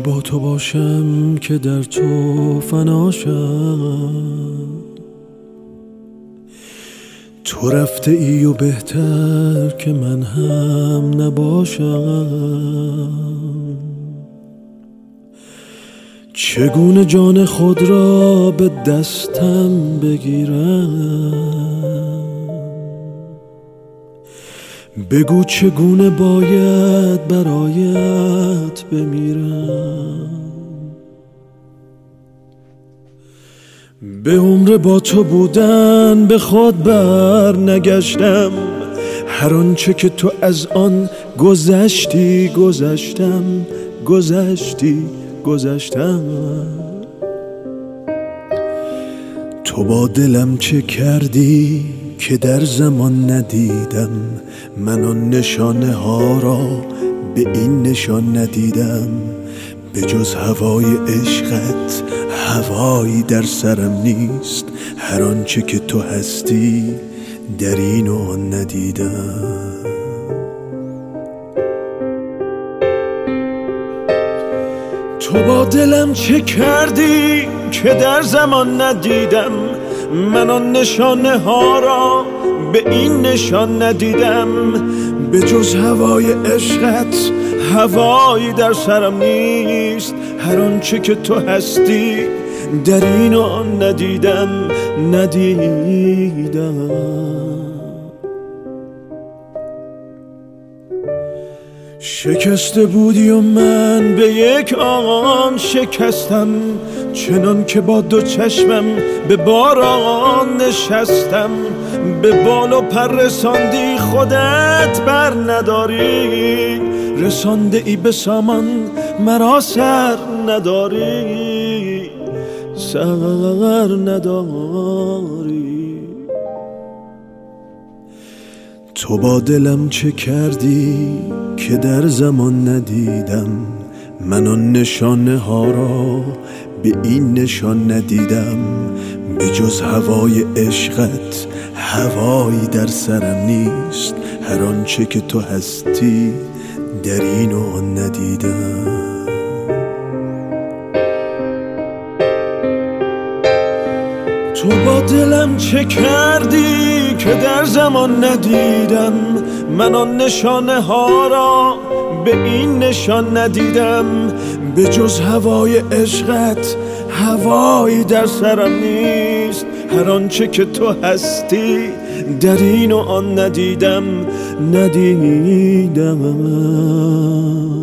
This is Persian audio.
با تو باشم که در تو فناشم، تو رفته ای و بهتر که من هم نباشم. چگونه جان خود را به دستم بگیرم؟ بگو چگونه باید برایت بمیرم؟ به عمر با تو بودن به خود بر نگشتم، هر آنچه که تو از آن گذشتی گذشتم. تو با دلم چه کردی که در زمان ندیدم؟ من آن نشانه ها را به این نشان ندیدم. به جز هوای عشقت هوایی در سرم نیست، هر آنچه که تو هستی در این و آن ندیدم. تو با دلم چه کردی که در زمان ندیدم؟ من آن نشانه ها را به این نشان ندیدم. به جز هوای عشقت هوایی در سرم نیست، هر آنچه که تو هستی در این و آن ندیدم. شکسته بودی و من به یک آن شکستم، چنان که با دو چشمم به باران نشستم. به بال و پر رساندی خودت بر نداری، رسانده ای به سامان مرا سر نداری. تو با دلم چه کردی که در زمان ندیدم؟ من آن نشانه ها را به این نشان ندیدم. به جز هوای عشقت هوایی در سرم نیست، هر آنچه که تو هستی در این و آن ندیدم. تو با دلم چه کردی که در زمان ندیدم؟ من آن نشانه ها را به این نشان ندیدم. به جز هوای عشقت هوایی در سرم نیست، هر آنچه که تو هستی در این و آن ندیدم.